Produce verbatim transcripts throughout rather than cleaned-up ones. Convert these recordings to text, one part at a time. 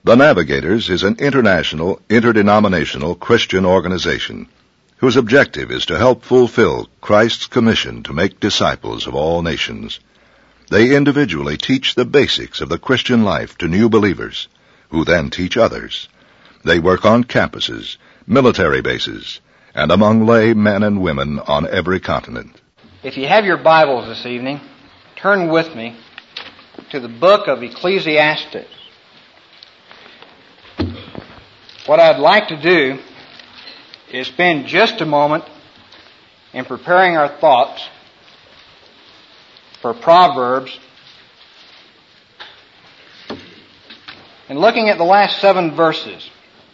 The Navigators is an international, interdenominational Christian organization whose objective is to help fulfill Christ's commission to make disciples of all nations. They individually teach the basics of the Christian life to new believers, who then teach others. They work on campuses, military bases, and among lay men and women on every continent. If you have your Bibles this evening, turn with me to the book of Ecclesiastes. What I'd like to do is spend just a moment in preparing our thoughts for Proverbs and looking at the last seven verses.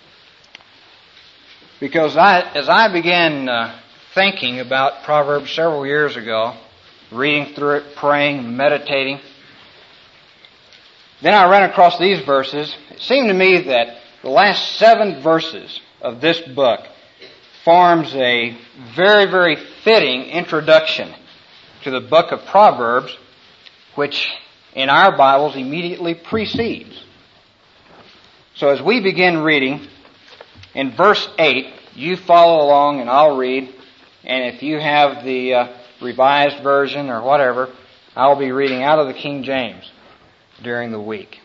Because I, as I began uh, thinking about Proverbs several years ago, reading through it, praying, meditating, then I ran across these verses. It seemed to me that the last seven verses of this book forms a very, very fitting introduction to the book of Proverbs, which in our Bibles immediately precedes. So as we begin reading, in verse eight, you follow along and I'll read, and if you have the uh, revised version or whatever, I'll be reading out of the King James during the week.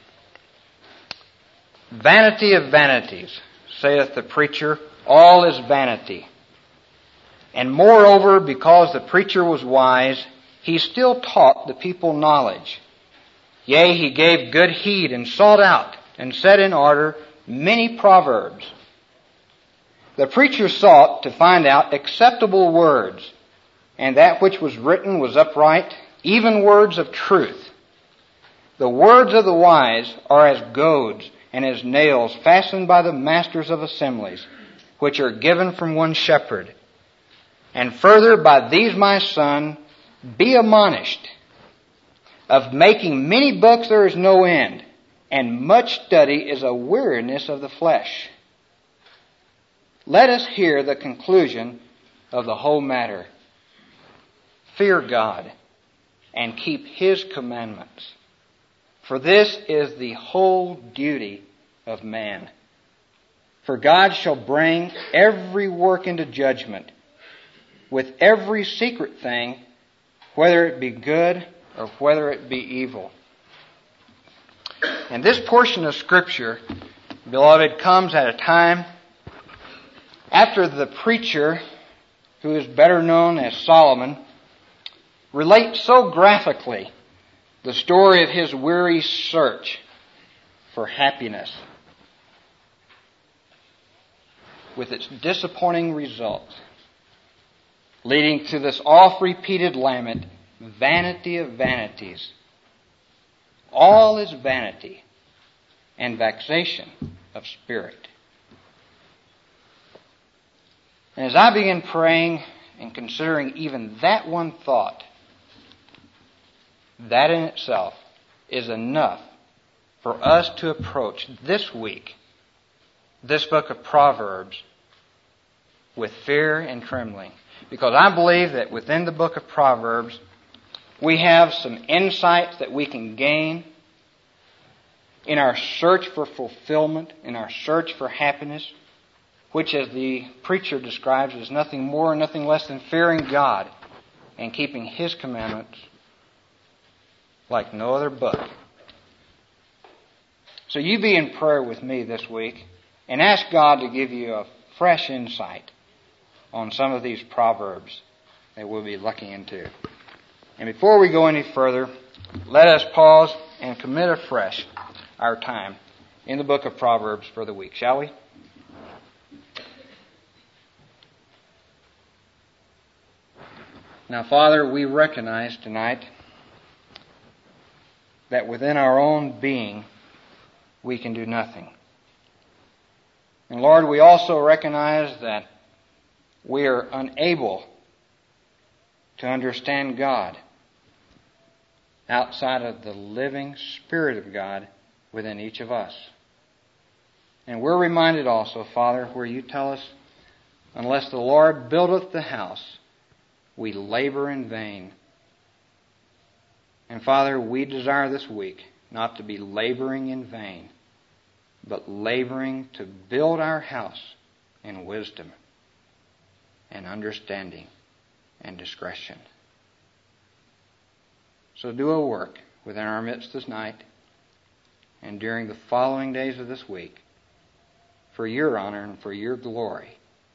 Vanity of vanities, saith the preacher, all is vanity. And moreover, because the preacher was wise, he still taught the people knowledge. Yea, he gave good heed and sought out and set in order many proverbs. The preacher sought to find out acceptable words, and that which was written was upright, even words of truth. The words of the wise are as goads, and as nails fastened by the masters of assemblies, which are given from one shepherd. And further, by these, my son, be admonished. Of making many books there is no end, and much study is a weariness of the flesh. Let us hear the conclusion of the whole matter. Fear God, and keep His commandments. For this is the whole duty of man. For God shall bring every work into judgment, with every secret thing, whether it be good or whether it be evil. And this portion of Scripture, beloved, comes at a time after the preacher, who is better known as Solomon, relates so graphically the story of his weary search for happiness, with its disappointing results, leading to this oft-repeated lament, vanity of vanities. All is vanity and vexation of spirit. And as I begin praying and considering even that one thought, that in itself is enough for us to approach this week this book of Proverbs with fear and trembling. Because I believe that within the book of Proverbs we have some insights that we can gain in our search for fulfillment, in our search for happiness, which, as the preacher describes, is nothing more and nothing less than fearing God and keeping His commandments like no other book. So you be in prayer with me this week and ask God to give you a fresh insight on some of these proverbs that we'll be looking into. And before we go any further, let us pause and commit afresh our time in the book of Proverbs for the week, shall we? Now, Father, we recognize tonight that within our own being we can do nothing. And Lord, we also recognize that we are unable to understand God outside of the living Spirit of God within each of us. And we're reminded also, Father, where you tell us, unless the Lord buildeth the house, we labor in vain. And Father, we desire this week not to be laboring in vain, but laboring to build our house in wisdom and understanding and discretion. So do a work within our midst this night and during the following days of this week for your honor and for your glory.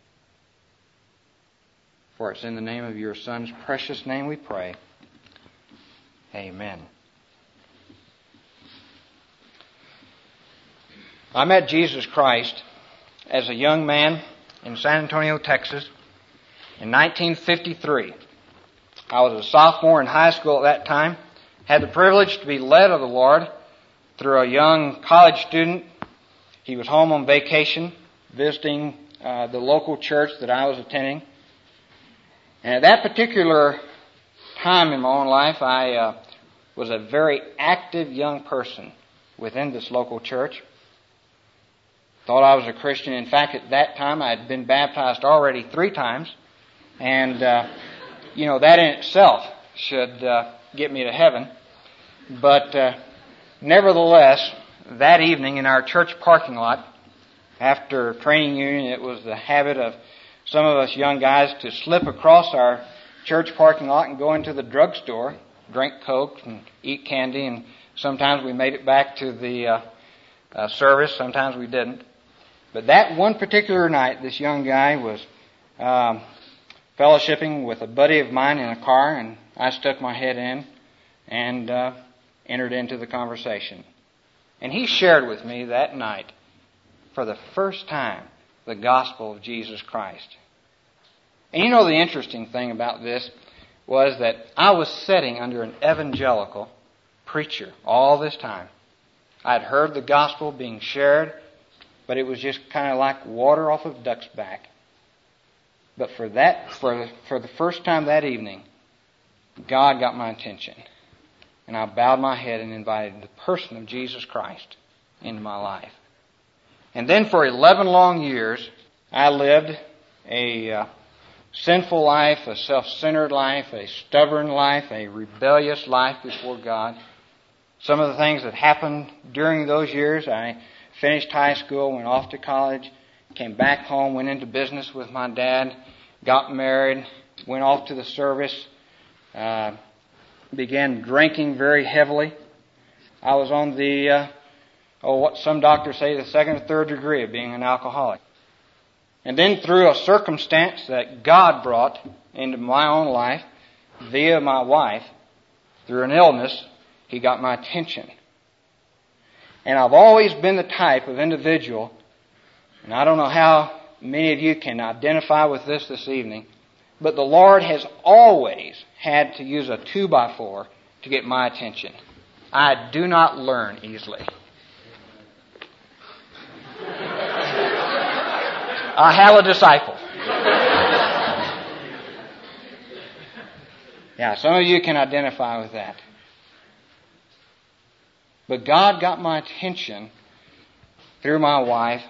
For it's in the name of your Son's precious name we pray. Amen. I met Jesus Christ as a young man in San Antonio, Texas in nineteen fifty-three. I was a sophomore in high school at that time. Had the privilege to be led of the Lord through a young college student. He was home on vacation, visiting uh, the local church that I was attending. And at that particular time in my own life, I uh, was a very active young person within this local church. Thought I was a Christian. In fact, at that time, I had been baptized already three times. And, uh, you know, that in itself should uh, get me to heaven. But uh, nevertheless, that evening in our church parking lot, after training union, it was the habit of some of us young guys to slip across our church parking lot and go into the drugstore, drink Coke and eat candy, and sometimes we made it back to the uh, uh, service, sometimes we didn't. But that one particular night, this young guy was um, fellowshipping with a buddy of mine in a car, and I stuck my head in and uh, entered into the conversation. And he shared with me that night, for the first time, the gospel of Jesus Christ. And you know the interesting thing about this was that I was sitting under an evangelical preacher all this time. I'd heard the gospel being shared, but it was just kind of like water off of duck's back. But for that, for for the first time that evening, God got my attention. And I bowed my head and invited the person of Jesus Christ into my life. And then for eleven long years, I lived a uh, sinful life, a self-centered life, a stubborn life, a rebellious life before God. Some of the things that happened during those years, I finished high school, went off to college, came back home, went into business with my dad, got married, went off to the service, uh, began drinking very heavily. I was on the... Uh, Oh, what some doctors say, the second or third degree of being an alcoholic. And then through a circumstance that God brought into my own life via my wife, through an illness, He got my attention. And I've always been the type of individual, and I don't know how many of you can identify with this this evening, but the Lord has always had to use a two by four to get my attention. I do not learn easily. I have a disciple. Yeah, some of you can identify with that. But God got my attention through my wife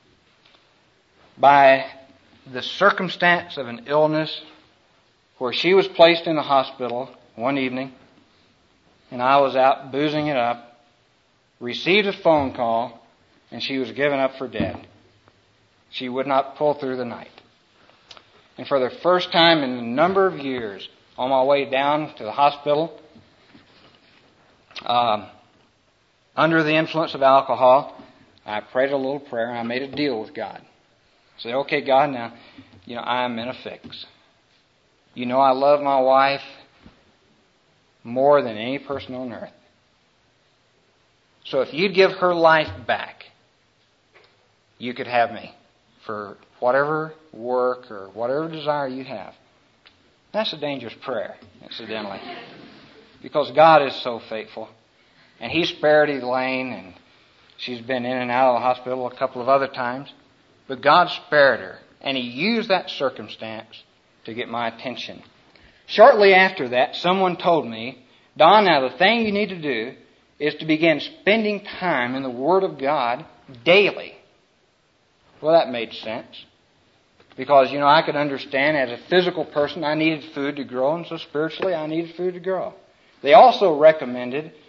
by the circumstance of an illness where she was placed in the hospital one evening and I was out boozing it up, received a phone call, and she was given up for dead. She would not pull through the night. And for the first time in a number of years, on my way down to the hospital, um, under the influence of alcohol, I prayed a little prayer and I made a deal with God. I said, okay, God, now, you know, I'm in a fix. You know I love my wife more than any person on earth. So if you'd give her life back, you could have me for whatever work or whatever desire you have. That's a dangerous prayer, incidentally, because God is so faithful. And He spared Elaine, and she's been in and out of the hospital a couple of other times. But God spared her, and He used that circumstance to get my attention. Shortly after that, someone told me, Don, now the thing you need to do is to begin spending time in the Word of God daily. Well, that made sense. Because, you know, I could understand as a physical person I needed food to grow, and so spiritually I needed food to grow. They also recommended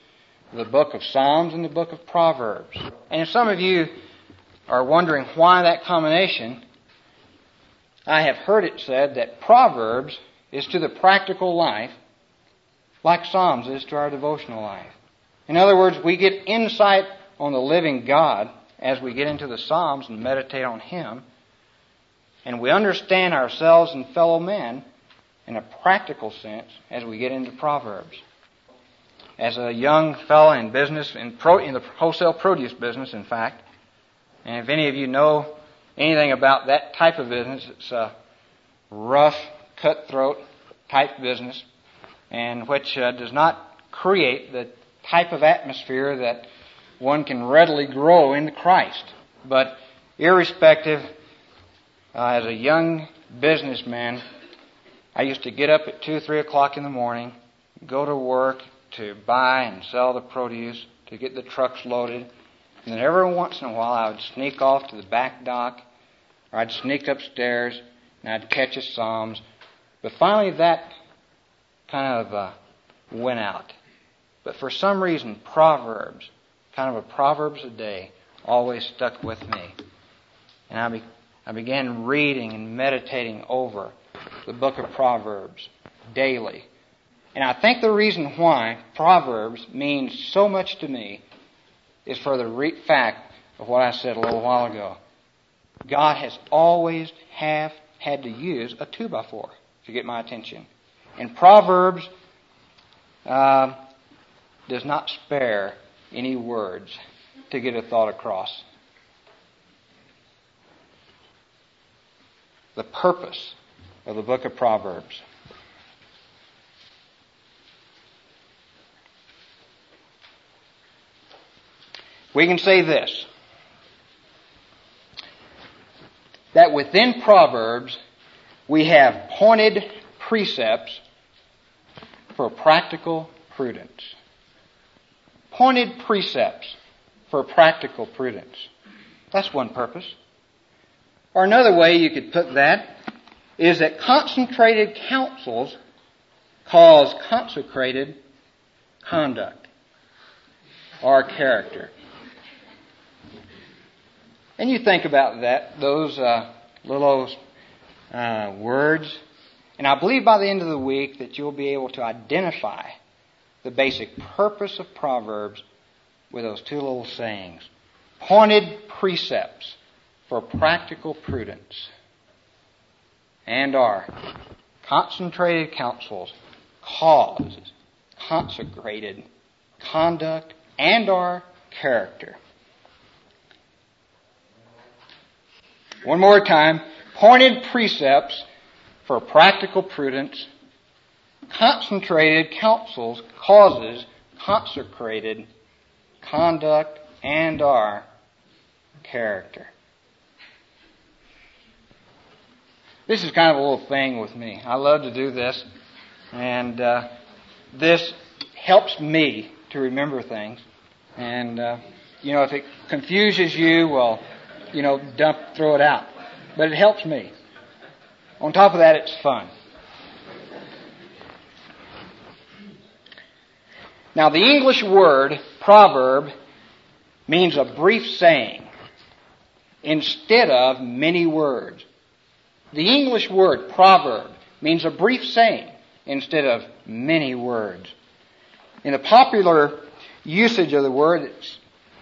the book of Psalms and the book of Proverbs. And if some of you are wondering why that combination, I have heard it said that Proverbs is to the practical life like Psalms is to our devotional life. In other words, we get insight on the living God as we get into the Psalms and meditate on Him, and we understand ourselves and fellow men in a practical sense as we get into Proverbs. As a young fellow in business, in, pro, in the wholesale produce business, in fact, and if any of you know anything about that type of business, it's a rough, cutthroat type business, and which uh, does not create the type of atmosphere that one can readily grow into Christ. But irrespective, uh, as a young businessman, I used to get up at two, three o'clock in the morning, go to work to buy and sell the produce, to get the trucks loaded, and then every once in a while I would sneak off to the back dock, or I'd sneak upstairs and I'd catch a Psalms. But finally that kind of uh, went out. But for some reason, Proverbs, kind of a Proverbs a day, always stuck with me. And I, be, I began reading and meditating over the book of Proverbs daily. And I think the reason why Proverbs means so much to me is for the re- fact of what I said a little while ago. God has always have had to use a two by four to get my attention. And Proverbs uh, does not spare any words to get a thought across. The purpose of the book of Proverbs. We can say this, that within Proverbs we have pointed precepts for practical prudence. Pointed precepts for practical prudence. That's one purpose. Or another way you could put that is that concentrated counsels cause consecrated conduct or character. And you think about that, those uh, little uh, words, and I believe by the end of the week that you'll be able to identify the basic purpose of Proverbs with those two little sayings. Pointed precepts for practical prudence, and are concentrated counsels cause consecrated conduct and our character. One more time. Pointed precepts for practical prudence. Concentrated counsels causes consecrated conduct and our character. This is kind of a little thing with me. I love to do this. And uh, this helps me to remember things. And, uh, you know, if it confuses you, well, you know, dump, throw it out. But it helps me. On top of that, it's fun. Now, the English word proverb means a brief saying instead of many words. The English word proverb means a brief saying instead of many words. In the popular usage of the word, it's,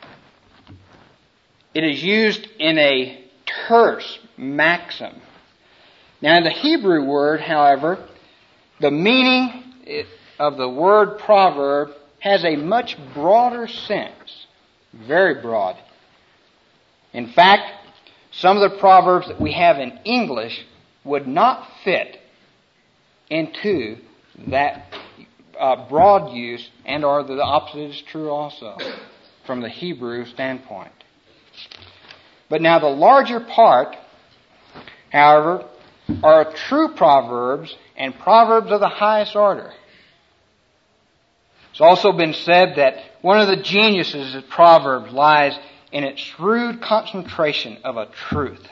it is used in a terse maxim. Now, in the Hebrew word, however, the meaning of the word proverb has a much broader sense. Very broad. In fact, some of the proverbs that we have in English would not fit into that uh, broad use, and or the opposite is true also from the Hebrew standpoint. But now the larger part, however, are true proverbs and proverbs of the highest order. It's also been said that one of the geniuses of Proverbs lies in its shrewd concentration of a truth,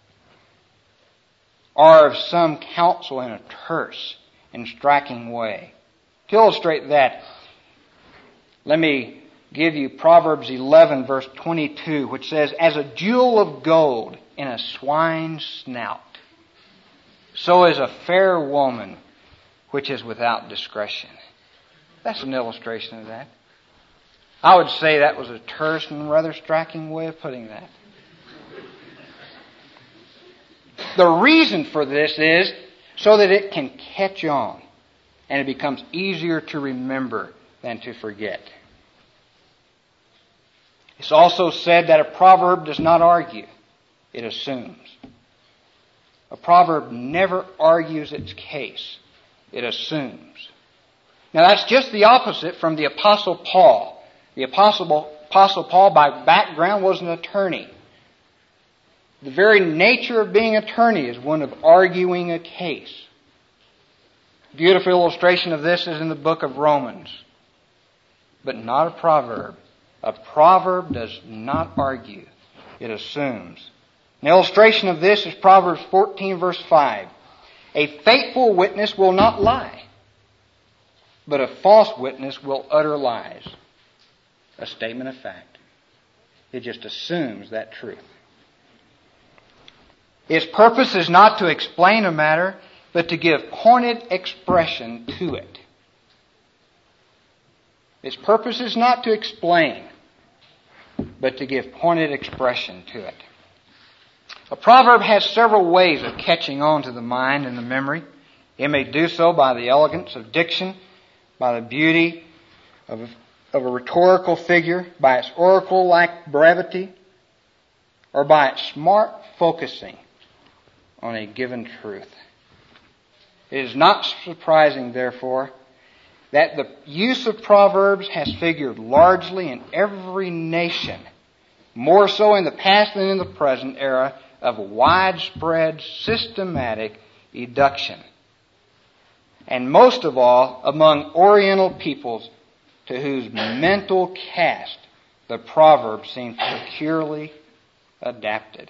or of some counsel in a terse and striking way. To illustrate that, Let me give you Proverbs eleven, verse twenty-two, which says, "As a jewel of gold in a swine's snout, so is a fair woman which is without discretion." That's an illustration of that. I would say that was a terse and rather striking way of putting that. The reason for this is so that it can catch on and it becomes easier to remember than to forget. It's also said that a proverb does not argue, it assumes. A proverb never argues its case, it assumes. Now that's just the opposite from the Apostle Paul. The Apostle, Apostle Paul, by background, was an attorney. The very nature of being an attorney is one of arguing a case. A beautiful illustration of this is in the book of Romans. But not a proverb. A proverb does not argue. It assumes. An illustration of this is Proverbs fourteen, verse five. "A faithful witness will not lie, but a false witness will utter lies." A statement of fact. It just assumes that truth. Its purpose is not to explain a matter, but to give pointed expression to it. Its purpose is not to explain, but to give pointed expression to it. A proverb has several ways of catching on to the mind and the memory. It may do so by the elegance of diction, by the beauty of, of a rhetorical figure, by its oracle-like brevity, or by its smart focusing on a given truth. It is not surprising, therefore, that the use of proverbs has figured largely in every nation, more so in the past than in the present era of widespread systematic education, and most of all among Oriental peoples to whose mental cast the proverbs seem peculiarly adapted.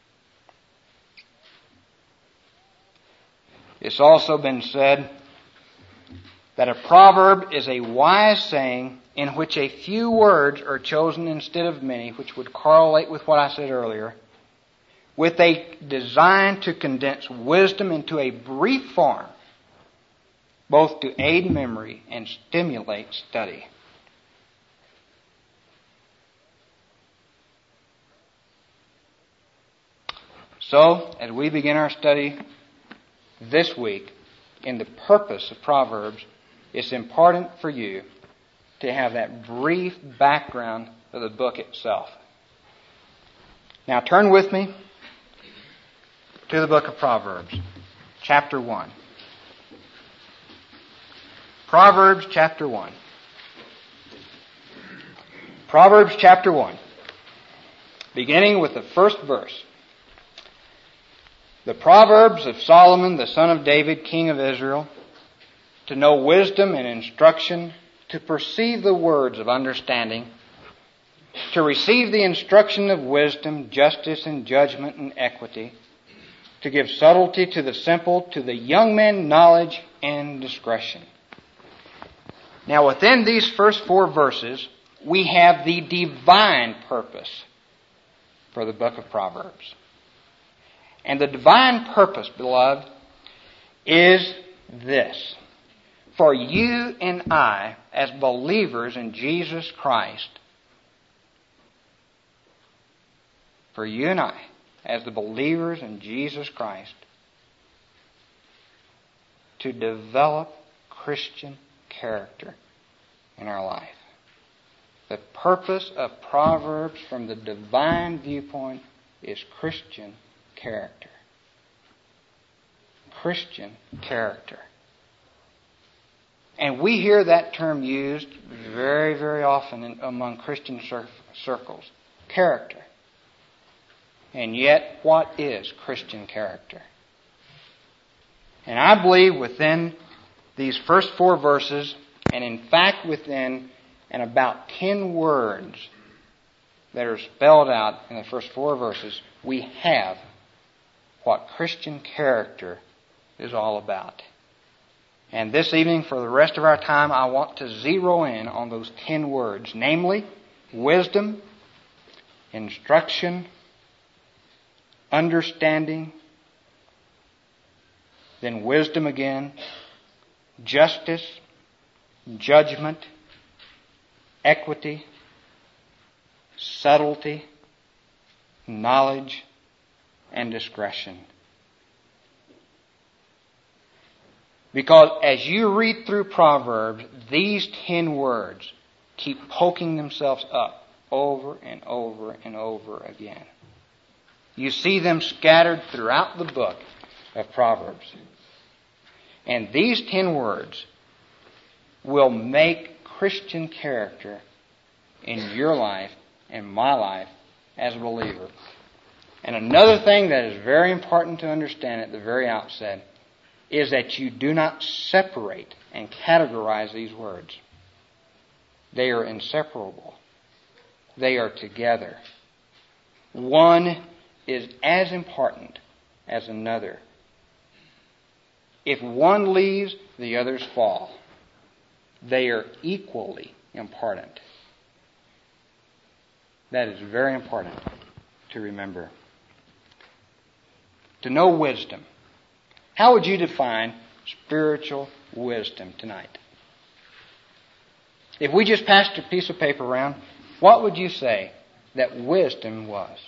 It's also been said that a proverb is a wise saying in which a few words are chosen instead of many, which would correlate with what I said earlier, with a design to condense wisdom into a brief form, both to aid memory and stimulate study. So, as we begin our study this week in the purpose of Proverbs, it's important for you to have that brief background of the book itself. Now turn with me to the book of Proverbs, chapter one. Proverbs chapter one. Proverbs chapter one, beginning with the first verse. The Proverbs of Solomon, the son of David, king of Israel, to know wisdom and instruction, to perceive the words of understanding, to receive the instruction of wisdom, justice and judgment and equity, to give subtlety to the simple, to the young man knowledge and discretion. Now within these first four verses, we have the divine purpose for the book of Proverbs. And the divine purpose, beloved, is this. For you and I, as believers in Jesus Christ, for you and I, as the believers in Jesus Christ, to develop Christian character in our life. The purpose of Proverbs from the divine viewpoint is Christian character. Christian character. And we hear that term used very, very often in, among Christian cir- circles. Character. And yet, what is Christian character? And I believe within these first four verses, and in fact within and about ten words that are spelled out in the first four verses, we have what Christian character is all about. And this evening, for the rest of our time, I want to zero in on those ten words, namely, wisdom, instruction, understanding, then wisdom again, justice, judgment, equity, subtlety, knowledge, and discretion. Because as you read through Proverbs, these ten words keep poking themselves up over and over and over again. You see them scattered throughout the book of Proverbs. And these ten words will make Christian character in your life and my life as a believer. And another thing that is very important to understand at the very outset is that you do not separate and categorize these words. They are inseparable. They are together. One is as important as another. If one leaves, the others fall. They are equally important. That is very important to remember. To know wisdom. How would you define spiritual wisdom tonight? If we just passed a piece of paper around, what would you say that wisdom was?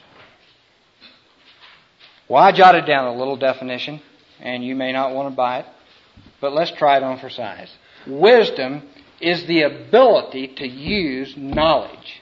Well, I jotted down a little definition, and you may not want to buy it, but let's try it on for size. Wisdom is the ability to use knowledge.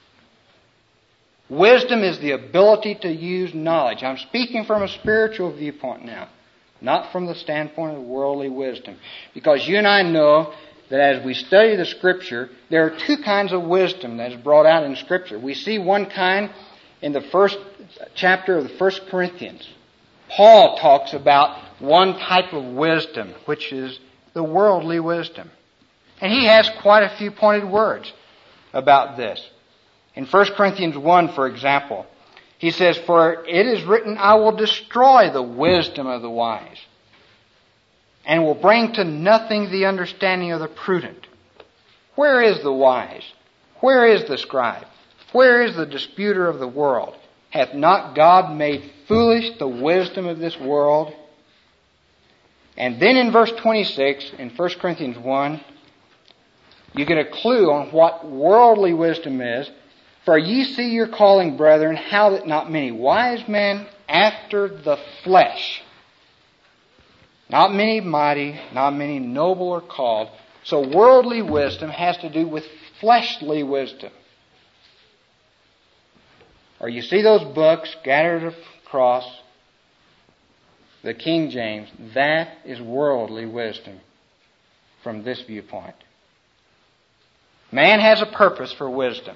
Wisdom is the ability to use knowledge. I'm speaking from a spiritual viewpoint now, not from the standpoint of worldly wisdom. Because you and I know that as we study the Scripture, there are two kinds of wisdom that is brought out in Scripture. We see one kind in the first chapter of the First Corinthians. Paul talks about one type of wisdom, which is the worldly wisdom. And he has quite a few pointed words about this. In First Corinthians one, for example, he says, "For it is written, I will destroy the wisdom of the wise, and will bring to nothing the understanding of the prudent. Where is the wise? Where is the scribe? Where is the disputer of the world? Hath not God made foolish the wisdom of this world?" And then in verse twenty-six, in First Corinthians one, you get a clue on what worldly wisdom is. "For ye see your calling, brethren, how that not many wise men after the flesh, not many mighty, not many noble are called." So worldly wisdom has to do with fleshly wisdom. Or you see those books scattered across the King James. That is worldly wisdom from this viewpoint. Man has a purpose for wisdom.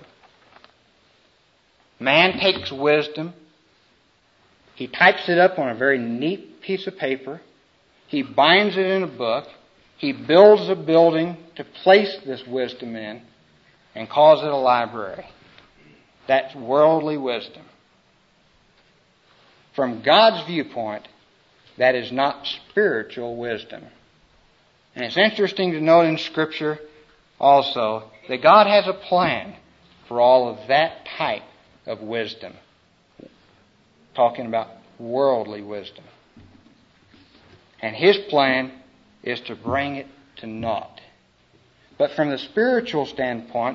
Man takes wisdom, he types it up on a very neat piece of paper, he binds it in a book, he builds a building to place this wisdom in, and calls it a library. That's worldly wisdom. From God's viewpoint, that is not spiritual wisdom. And it's interesting to note in Scripture also that God has a plan for all of that type of wisdom. Talking about worldly wisdom. And His plan is to bring it to naught. But from the spiritual standpoint,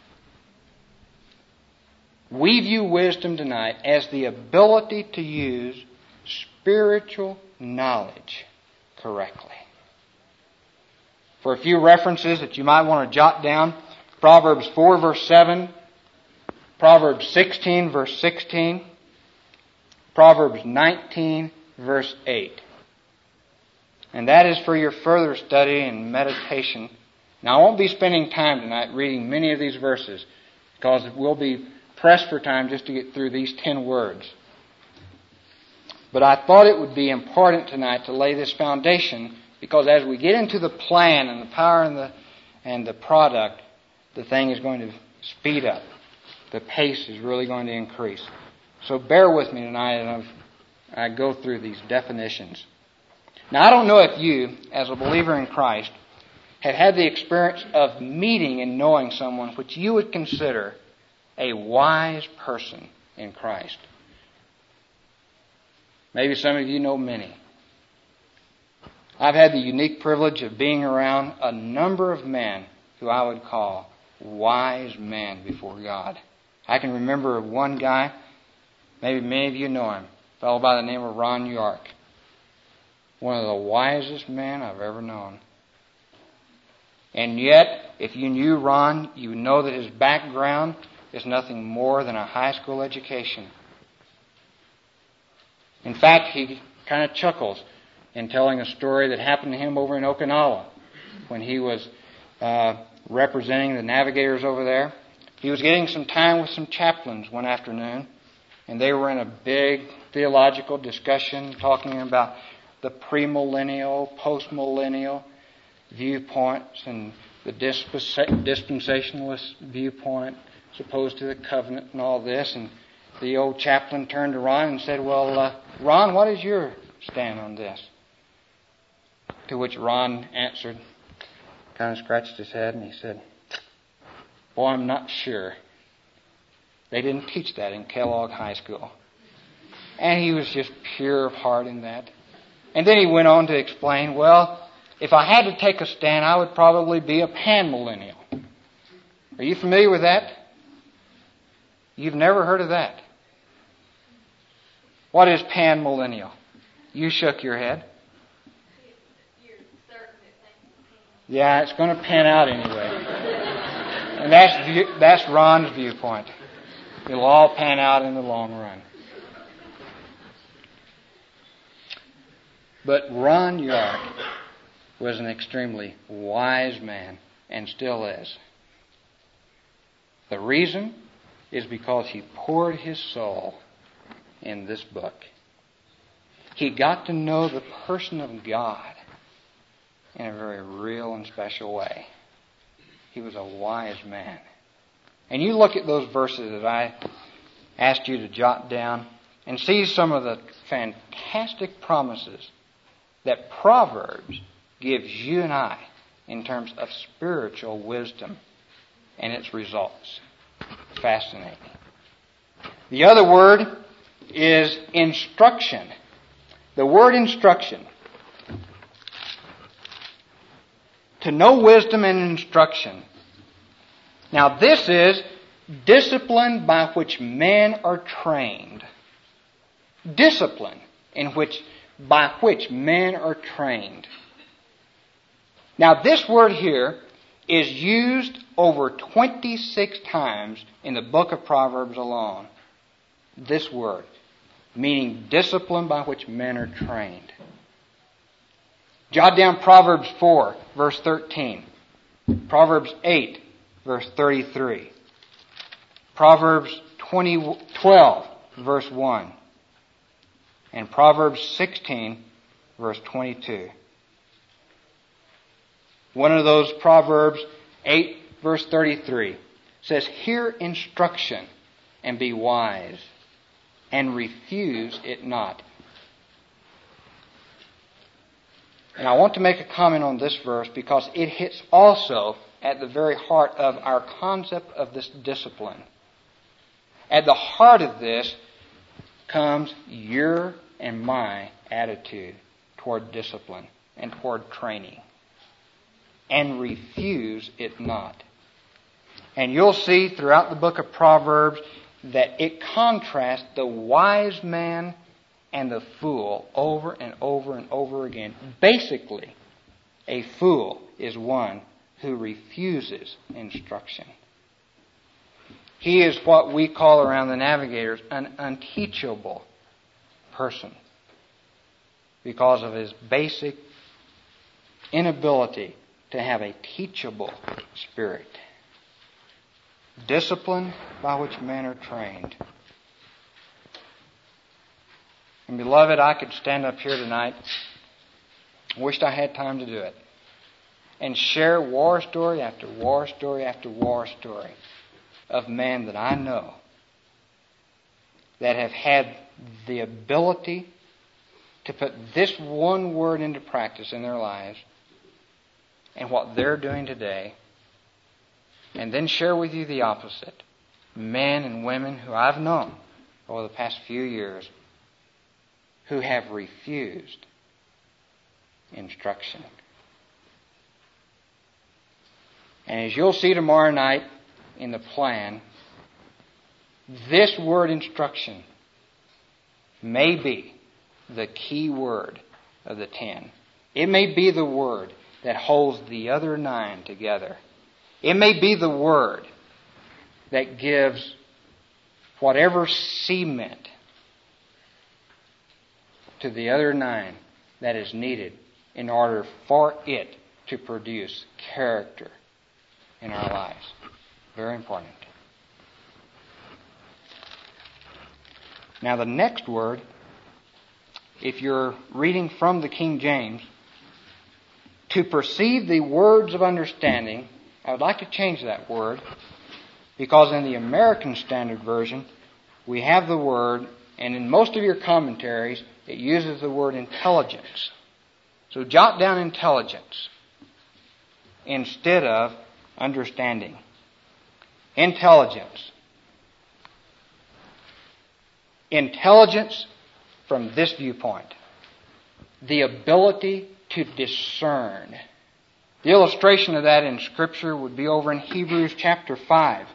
we view wisdom tonight as the ability to use spiritual knowledge correctly. For a few references that you might want to jot down, Proverbs four verse seven, Proverbs sixteen verse sixteen, Proverbs nineteen verse eight. And that is for your further study and meditation. Now I won't be spending time tonight reading many of these verses because we'll be pressed for time just to get through these ten words. But I thought it would be important tonight to lay this foundation because as we get into the plan and the power and the and the product, the thing is going to speed up. The pace is really going to increase. So bear with me tonight as I go through these definitions. Now, I don't know if you, as a believer in Christ, have had the experience of meeting and knowing someone which you would consider a wise person in Christ. Maybe some of you know many. I've had the unique privilege of being around a number of men who I would call wise men before God. I can remember one guy, maybe many of you know him, a fellow by the name of Ron York. One of the wisest men I've ever known. And yet, if you knew Ron, you know that his background is nothing more than a high school education. In fact, he kind of chuckles in telling a story that happened to him over in Okinawa when he was uh, representing the navigators over there. He was getting some time with some chaplains one afternoon, and they were in a big theological discussion talking about the premillennial, postmillennial viewpoints and the dispensationalist viewpoint as opposed to the covenant and all this. And the old chaplain turned to Ron and said, well, uh, Ron, what is your stand on this? To which Ron answered, kind of scratched his head, and he said, boy, I'm not sure. They didn't teach that in Kellogg High School. And he was just pure of heart in that. And then he went on to explain, well, if I had to take a stand, I would probably be a panmillennial. Are you familiar with that? You've never heard of that. What is panmillennial? You shook your head. Yeah, it's going to pan out anyway. And that's view, that's Ron's viewpoint. It'll all pan out in the long run. But Ron York was an extremely wise man and still is. The reason is because he poured his soul in this book. He got to know the person of God in a very real and special way. He was a wise man. And you look at those verses that I asked you to jot down and see some of the fantastic promises that Proverbs gives you and I in terms of spiritual wisdom and its results. Fascinating. The other word is instruction. The word instruction. To know wisdom and instruction. Now this is discipline by which men are trained. Discipline in which by which men are trained. Now this word here is used over twenty-six times in the book of Proverbs alone. This word, meaning discipline by which men are trained. Jot down Proverbs four, verse thirteen. Proverbs eight, verse thirty-three. Proverbs twenty, twelve, verse one. And Proverbs sixteen, verse twenty-two. One of those Proverbs, eight, verse thirty-three, says, hear instruction and be wise, and refuse it not. And I want to make a comment on this verse because it hits also at the very heart of our concept of this discipline. At the heart of this comes your and my attitude toward discipline and toward training. And refuse it not. And you'll see throughout the book of Proverbs that it contrasts the wise man and the fool over and over and over again. Basically, a fool is one who refuses instruction. He is what we call around the navigators an unteachable person because of his basic inability to have a teachable spirit. Discipline by which men are trained. And beloved, I could stand up here tonight, wished I had time to do it, and share war story after war story after war story of men that I know that have had the ability to put this one word into practice in their lives and what they're doing today, and then share with you the opposite. Men and women who I've known over the past few years who have refused instruction. And as you'll see tomorrow night in the plan, this word instruction may be the key word of the ten. It may be the word that holds the other nine together. It may be the word that gives whatever cement to the other nine that is needed in order for it to produce character in our lives. Very important. Now the next word, if you're reading from the King James, to perceive the words of understanding, I would like to change that word, because in the American Standard Version, we have the word, and in most of your commentaries, it uses the word intelligence. So jot down intelligence instead of understanding. Intelligence. Intelligence from this viewpoint. The ability to discern. The illustration of that in Scripture would be over in Hebrews chapter five.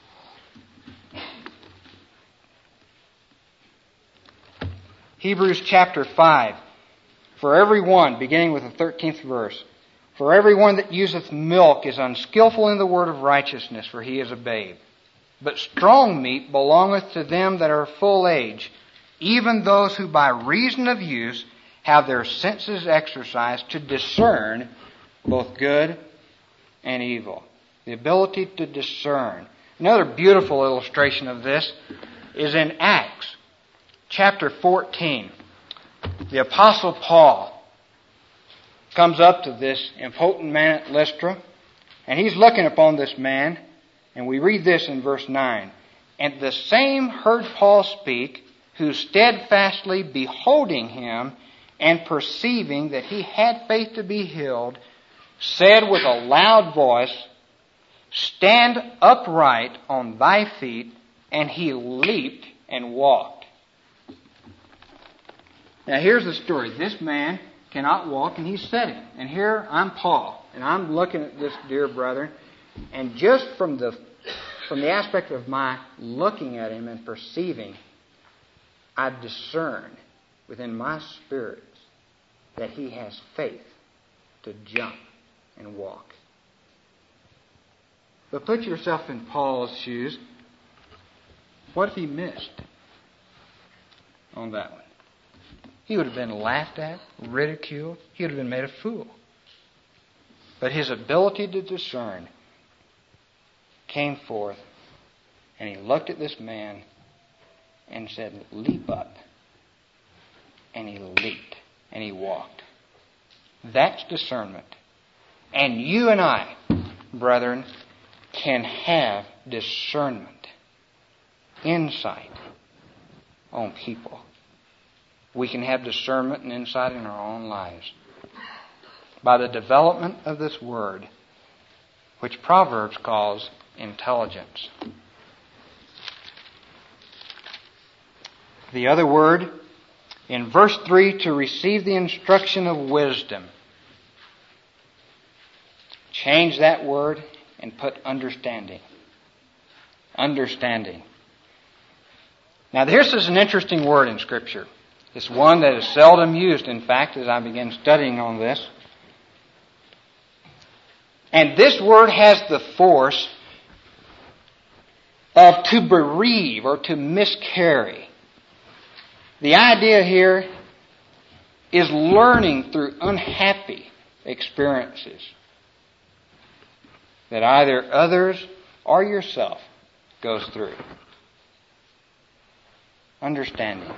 Hebrews chapter five. For everyone, beginning with the thirteenth verse, for everyone that useth milk is unskillful in the word of righteousness, for he is a babe. But strong meat belongeth to them that are full age, even those who by reason of use have their senses exercised to discern both good and evil. The ability to discern. Another beautiful illustration of this is in Acts chapter fourteen. The Apostle Paul comes up to this impotent man at Lystra, and he's looking upon this man, and we read this in verse nine. And the same heard Paul speak, who steadfastly beholding him, and perceiving that he had faith to be healed, said with a loud voice, Stand upright on thy feet. And he leaped and walked. Now here's the story. This man cannot walk, and he's sitting. And here I'm Paul, and I'm looking at this dear brother, and just from the from the aspect of my looking at him and perceiving, I discern within my spirit that he has faith to jump and walk. But put yourself in Paul's shoes. What if he missed on that one? He would have been laughed at, ridiculed. He would have been made a fool. But his ability to discern came forth, and he looked at this man and said, Leap up. And he leaped, and he walked. That's discernment. And you and I, brethren, can have discernment, insight on people. We can have discernment and insight in our own lives by the development of this word, which Proverbs calls intelligence. The other word, in verse three, to receive the instruction of wisdom. Change that word and put understanding. Understanding. Now this is an interesting word in Scripture. It's one that is seldom used, in fact, as I began studying on this. And this word has the force of to bereave or to miscarry. The idea here is learning through unhappy experiences that either others or yourself goes through. Understanding.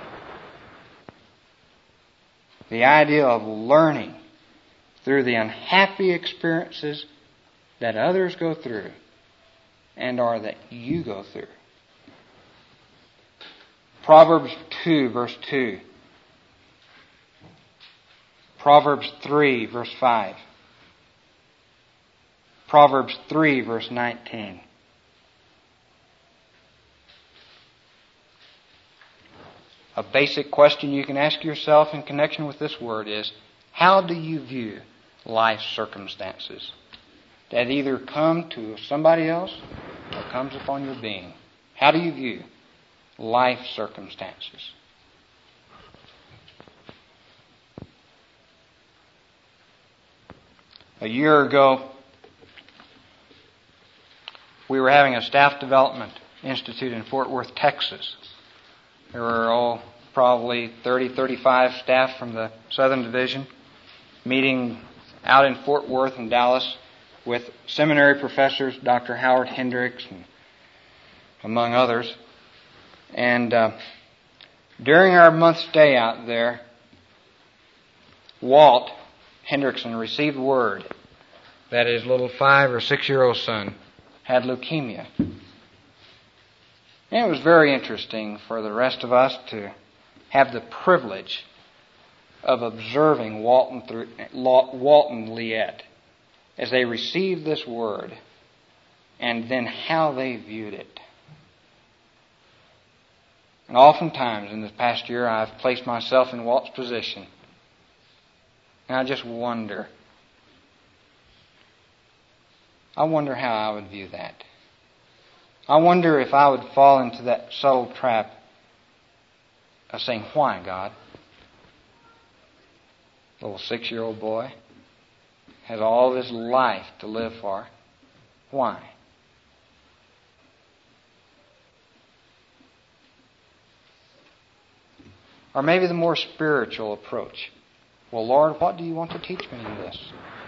The idea of learning through the unhappy experiences that others go through and or that you go through. Proverbs two, verse two. Proverbs three, verse five. Proverbs three, verse nineteen. A basic question you can ask yourself in connection with this word is, how do you view life's circumstances that either come to somebody else or comes upon your being? How do you view life circumstances? A year ago, we were having a staff development institute in Fort Worth, Texas. There were oh, probably thirty, thirty-five staff from the Southern Division meeting out in Fort Worth and Dallas with seminary professors, Doctor Howard Hendricks, and among others. And uh, during our month stay out there, Walt Hendrickson received word that his little five or six-year-old son had leukemia. And it was very interesting for the rest of us to have the privilege of observing Walton, through, Walton Liette as they received this word and then how they viewed it. And oftentimes in this past year I've placed myself in Walt's position, and I just wonder, I wonder how I would view that. I wonder if I would fall into that subtle trap of saying, why, God? Little six-year-old boy has all of his life to live for. Why? Or maybe the more spiritual approach. Well, Lord, what do you want to teach me in this?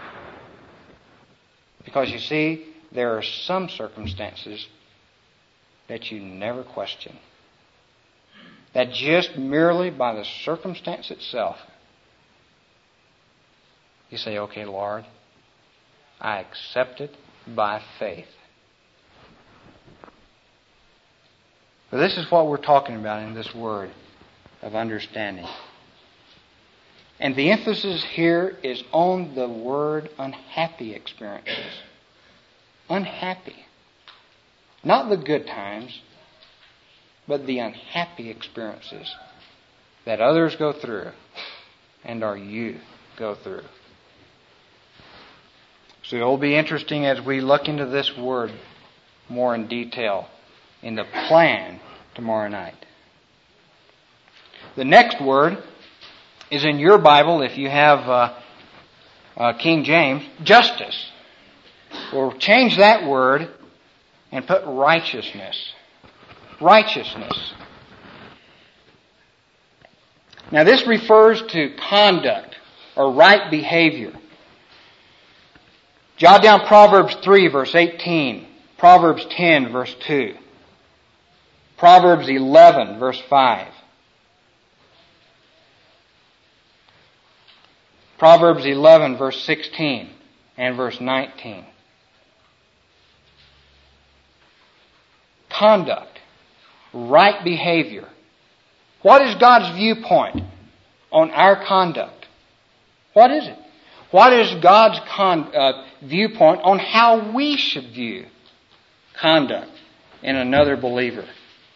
Because you see, there are some circumstances that you never question. That just merely by the circumstance itself, you say, okay, Lord, I accept it by faith. But this is what we're talking about in this word of understanding. And the emphasis here is on the word unhappy experiences. Unhappy. Not the good times, but the unhappy experiences that others go through and or you go through. So it will be interesting as we look into this word more in detail in the plan tomorrow night. The next word is in your Bible, if you have uh, uh, King James, justice. We'll change that word and put righteousness. Righteousness. Now this refers to conduct or right behavior. Jot down Proverbs three, verse eighteen. Proverbs ten, verse two. Proverbs eleven, verse five. Proverbs eleven, verse sixteen and verse nineteen. Conduct, right behavior. What is God's viewpoint on our conduct? What is it? What is God's con- uh, viewpoint on how we should view conduct in another believer?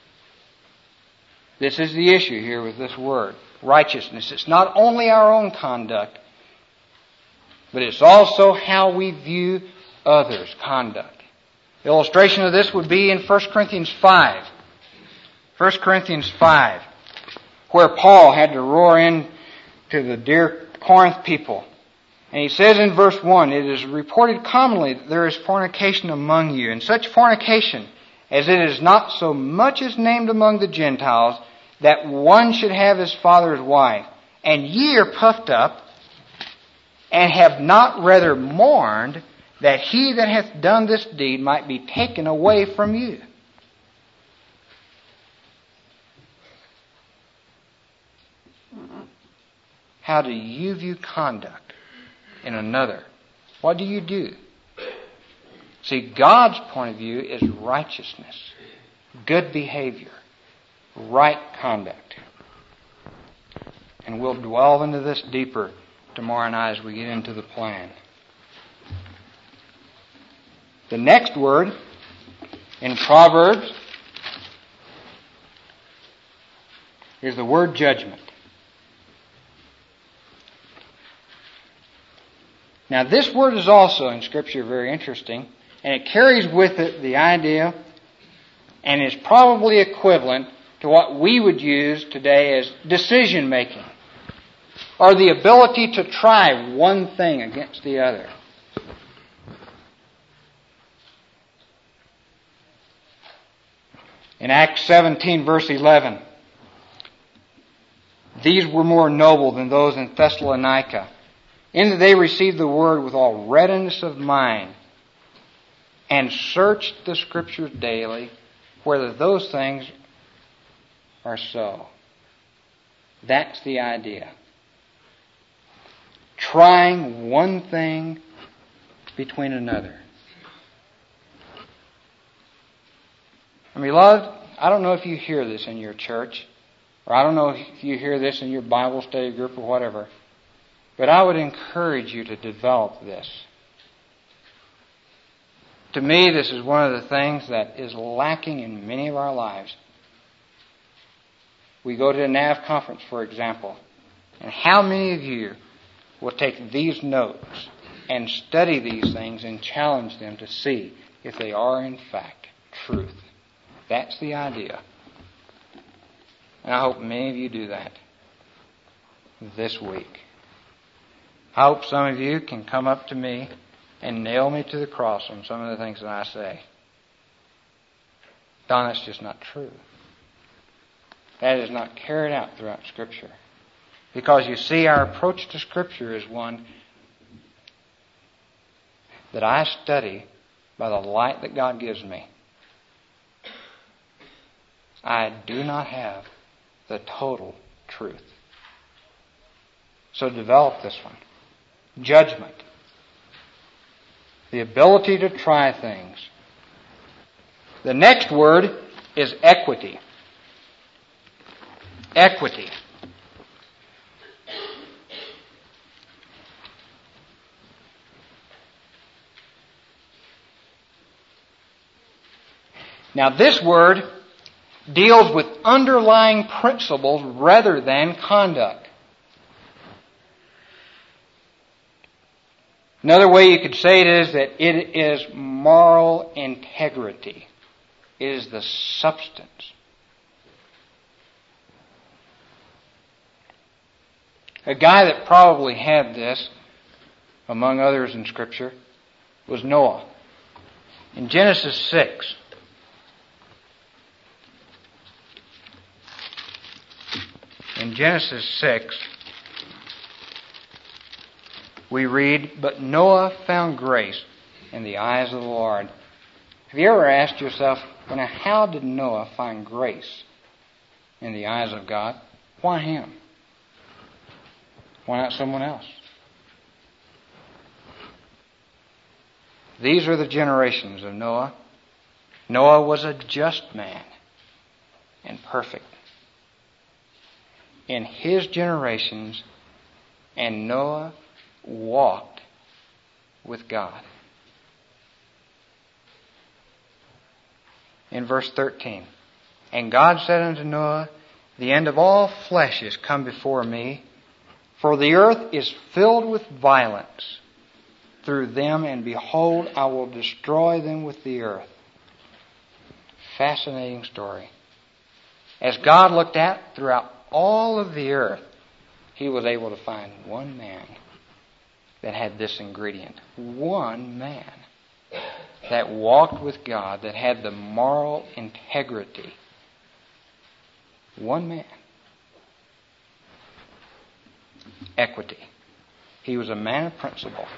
This is the issue here with this word, righteousness. It's not only our own conduct, but it's also how we view others' conduct. The illustration of this would be in First Corinthians five. First Corinthians five, where Paul had to roar in to the dear Corinth people. And he says in verse one, it is reported commonly that there is fornication among you, and such fornication as it is not so much as named among the Gentiles, that one should have his father's wife. And ye are puffed up, and have not rather mourned, that he that hath done this deed might be taken away from you. How do you view conduct in another? What do you do? See, God's point of view is righteousness, good behavior, right conduct. And we'll delve into this deeper tomorrow night as we get into the plan. The next word in Proverbs is the word judgment. Now, this word is also in Scripture very interesting, and it carries with it the idea and is probably equivalent to what we would use today as decision making, or the ability to try one thing against the other. In Acts seventeen, verse eleven, these were more noble than those in Thessalonica, in that they received the word with all readiness of mind, and searched the Scriptures daily, whether those things are so. That's the idea. Trying one thing between another. And beloved, I don't know if you hear this in your church, or I don't know if you hear this in your Bible study group or whatever, but I would encourage you to develop this. To me, this is one of the things that is lacking in many of our lives. We go to a N A V conference, for example, and how many of you will take these notes and study these things and challenge them to see if they are in fact truth? That's the idea. And I hope many of you do that this week. I hope some of you can come up to me and nail me to the cross on some of the things that I say. Don, that's just not true. That is not carried out throughout Scripture. Because you see, our approach to Scripture is one that I study by the light that God gives me. I do not have the total truth. So develop this one. Judgment. The ability to try things. The next word is equity. Equity. Now, this word deals with underlying principles rather than conduct. Another way you could say it is that it is moral integrity. It is the substance. A guy that probably had this, among others in Scripture, was Noah. In Genesis six, in Genesis six, we read, "But Noah found grace in the eyes of the Lord." Have you ever asked yourself, well, now, how did Noah find grace in the eyes of God? Why him? Why not someone else? These are the generations of Noah. Noah was a just man and perfect. In his generations, and Noah walked with God. In verse thirteen, "And God said unto Noah, The end of all flesh is come before me, for the earth is filled with violence through them, and behold, I will destroy them with the earth." Fascinating story. As God looked at throughout all of the earth, He was able to find one man that had this ingredient. One man that walked with God, that had the moral integrity. One man. Equity. He was a man of principle.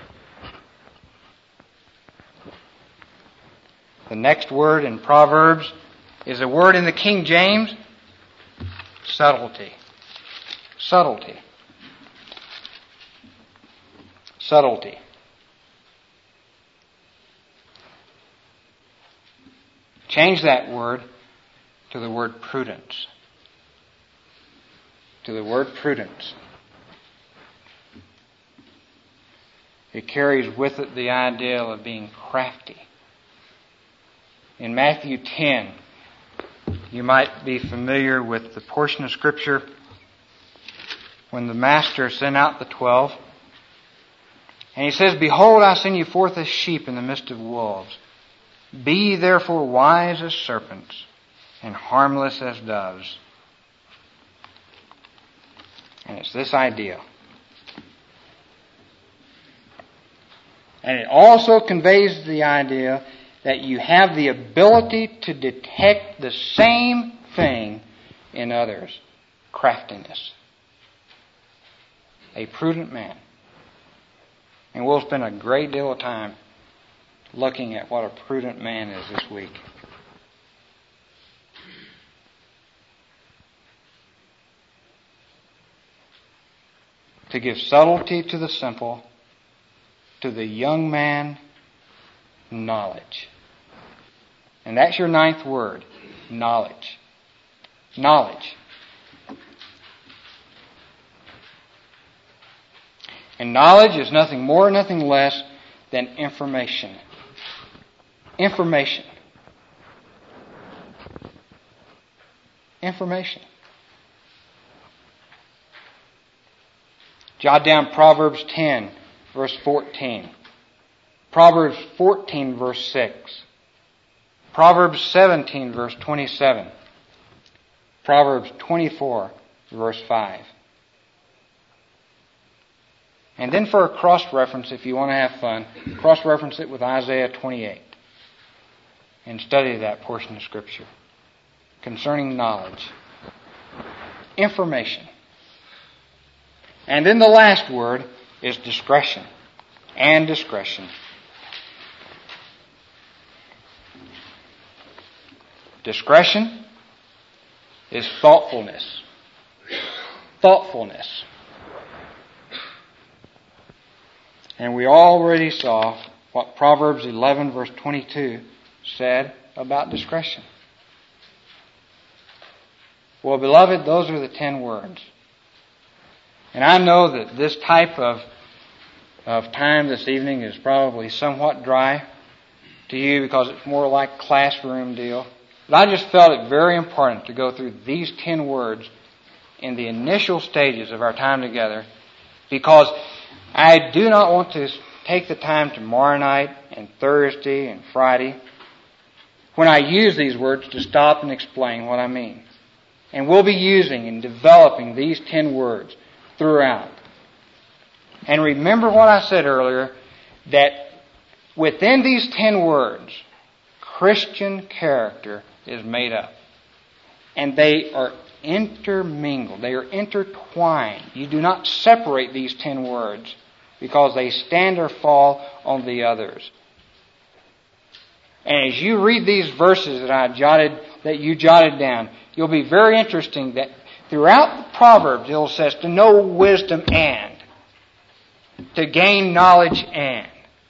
The next word in Proverbs is a word in the King James, subtlety. Subtlety. Subtlety. Change that word to the word prudence. To the word prudence. it carries with it the idea of being crafty. In Matthew ten, you might be familiar with the portion of Scripture when the Master sent out the twelve. And he says, "Behold, I send you forth as sheep in the midst of wolves. Be ye therefore wise as serpents and harmless as doves." And it's this idea. And it also conveys the idea that you have the ability to detect the same thing in others. Craftiness. A prudent man. And we'll spend a great deal of time looking at what a prudent man is this week. To give subtlety to the simple, to the young man, knowledge. And that's your ninth word, knowledge. Knowledge. And knowledge is nothing more, nothing less than information. Information. Information. Jot down Proverbs ten, verse fourteen. Proverbs fourteen, verse six. Proverbs seventeen, verse twenty-seven. Proverbs twenty-four, verse five. And then for a cross-reference, if you want to have fun, cross-reference it with Isaiah twenty-eight. And study that portion of Scripture concerning knowledge. Information. And then the last word is discretion. And discretion. Discretion is thoughtfulness. Thoughtfulness. And we already saw what Proverbs eleven, verse twenty-two said about discretion. Well, beloved, those are the ten words. And I know that this type of, of time this evening is probably somewhat dry to you because it's more like classroom deal. But I just felt it very important to go through these ten words in the initial stages of our time together, because I do not want to take the time tomorrow night and Thursday and Friday when I use these words to stop and explain what I mean. And we'll be using and developing these ten words throughout. And remember what I said earlier, that within these ten words, Christian character is made up. And they are intermingled. They are intertwined. You do not separate these ten words because they stand or fall on the others. And as you read these verses that I jotted, that you jotted down, you'll be very interesting that throughout the Proverbs it says to know wisdom and, to gain knowledge and,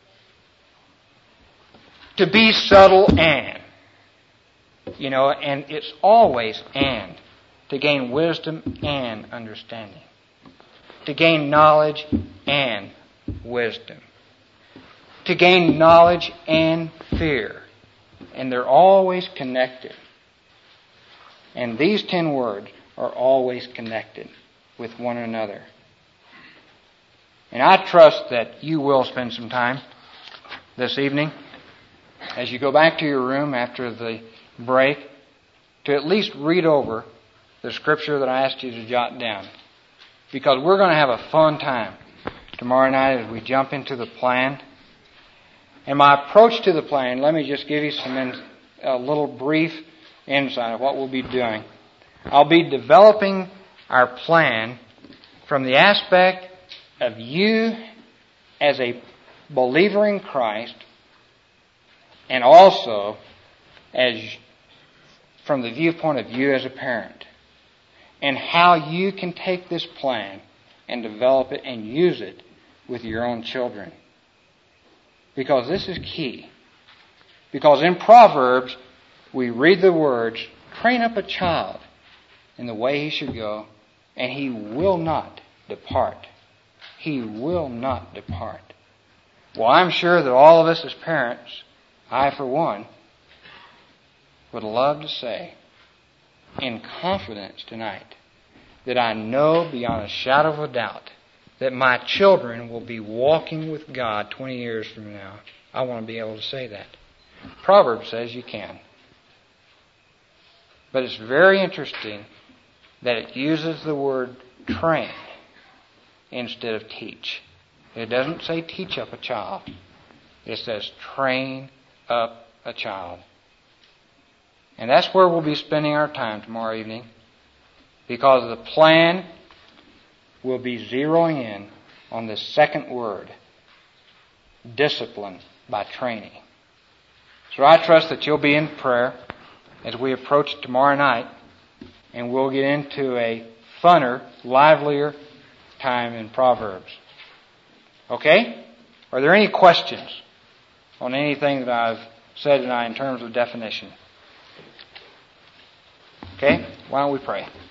to be subtle and, you know, and it's always and, to gain wisdom and understanding, to gain knowledge and wisdom, to gain knowledge and fear. And they're always connected. And these ten words are always connected with one another. And I trust that you will spend some time this evening as you go back to your room after the break to at least read over the scripture that I asked you to jot down. Because we're going to have a fun time tomorrow night as we jump into the plan. And my approach to the plan, let me just give you some in, a little brief insight of what we'll be doing. I'll be developing our plan from the aspect of you as a believer in Christ, and also as from the viewpoint of you as a parent, and how you can take this plan and develop it and use it with your own children. Because this is key. Because in Proverbs, we read the words, train up a child in the way he should go, and he will not depart. He will not depart Well, I'm sure that all of us as parents, I for one, would love to say in confidence tonight that I know beyond a shadow of a doubt that my children will be walking with God twenty years from now. I want to be able to say that. Proverbs says you can. But it's very interesting that it uses the word train instead of teach. It doesn't say teach up a child. It says train up a child. And that's where we'll be spending our time tomorrow evening, because the plan will be zeroing in on this second word, discipline by training. So I trust that you'll be in prayer as we approach tomorrow night, and we'll get into a funner, livelier time in Proverbs. Okay? Are there any questions on anything that I've said tonight in terms of definition? Okay? Why don't we pray?